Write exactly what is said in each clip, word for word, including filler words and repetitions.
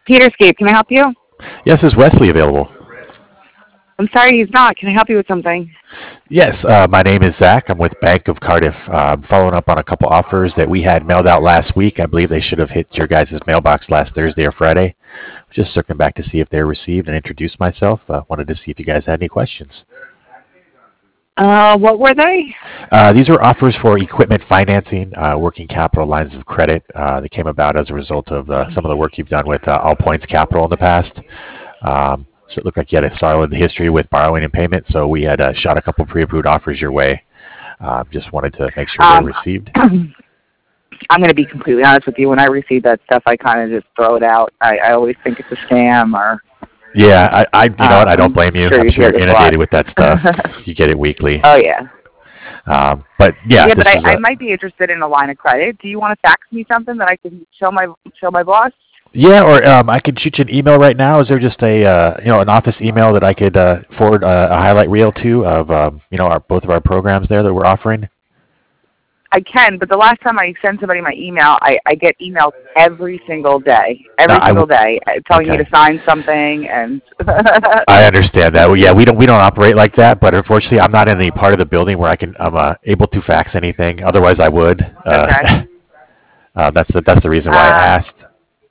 Peterscape, can I help you? Yes, is Wesley available? I'm sorry, he's not. Can I help you with something? Yes, uh, my name is Zach. I'm with Bank of Cardiff. Uh, I'm following up on a couple offers that we had mailed out last week. I believe they should have hit your guys' mailbox last Thursday or Friday. Just circling back to see if they were received and introduce myself. Uh, wanted to see if you guys had any questions. Uh, what were they? Uh, these are offers for equipment financing, uh, working capital lines of credit. Uh, that came about as a result of uh, some of the work you've done with uh, All Points Capital in the past. Um, so it looked like you had a solid history with borrowing and payment, so we had uh, shot a couple pre-approved offers your way. Uh, just wanted to make sure Um, they received. I'm going to be completely honest with you. When I receive that stuff, I kind of just throw it out. I, I always think it's a scam or... Yeah, I, I you know um, what? I don't blame you. sure I'm you sure hear you're this a lot. inundated with that stuff. You get it weekly. Oh, yeah. Um, but yeah, Yeah, this but was I, I a, might be interested in a line of credit. Do you want to fax me something that I can show my show my boss? yeah, or um, I could shoot you an email right now. Is there just a uh, you know an office email that I could uh, forward uh, a highlight reel to of um, you know our both of our programs there that we're offering? I can, but the last time I send somebody my email, I, I get emails every single day, every No, I single w- day, uh, telling me okay. to sign something, and I understand that. Well, yeah, we don't we don't operate like that, but unfortunately, I'm not in the part of the building where I can I'm uh, able to fax anything. Otherwise, I would. okay. Uh, uh, that's the that's the reason why I Um, asked.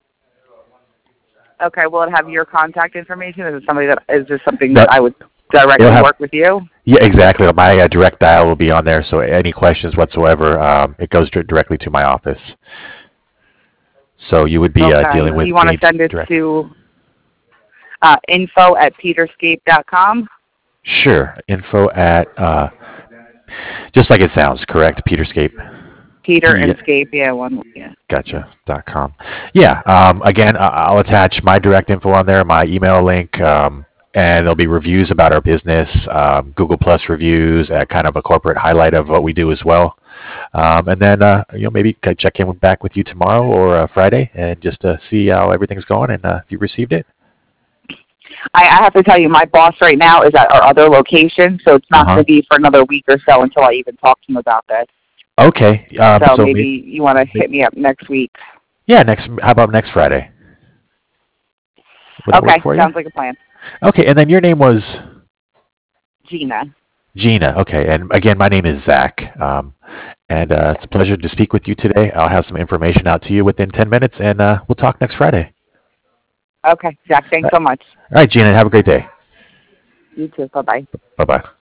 okay, will it have your contact information? Is it somebody that is this something No, that I would it'll directly have work with you? yeah exactly. My uh, direct dial will be on there, so any questions whatsoever, um, it goes dir- directly to my office. So you would be uh, Okay. dealing Do you with want to me send it direct. to uh, info at peterscape dot com? Sure. Info at uh, just like it sounds, correct? Peterscape. Peter P and Scape, yeah, one, yeah. Gotcha. Dot com. Yeah. Um, again, I- I'll attach my direct info on there, my email link, um, and there'll be reviews about our business, um, Google Plus reviews, uh, kind of a corporate highlight of what we do as well. Um, and then uh, you know maybe c- check in back with you tomorrow or uh, Friday, and just to see how everything's going and uh, if you received it. I, I have to tell you, my boss right now is at our other location, so it's Uh not going huh. to be for another week or so until I even talk to him about this. Okay. Um, So so maybe maybe, you want to hit me up next week. yeah. Next. How about next Friday? Would that work Okay, for you? sounds like a plan. Okay. And then your name was Gina. Gina. Okay. And again, my name is Zach. Um, and uh, it's a pleasure to speak with you today. I'll have some information out to you within ten minutes, and uh, we'll talk next Friday. Okay, Jack, thanks All so much. right, Gina. Have a great day. You too. Bye-bye. Bye bye.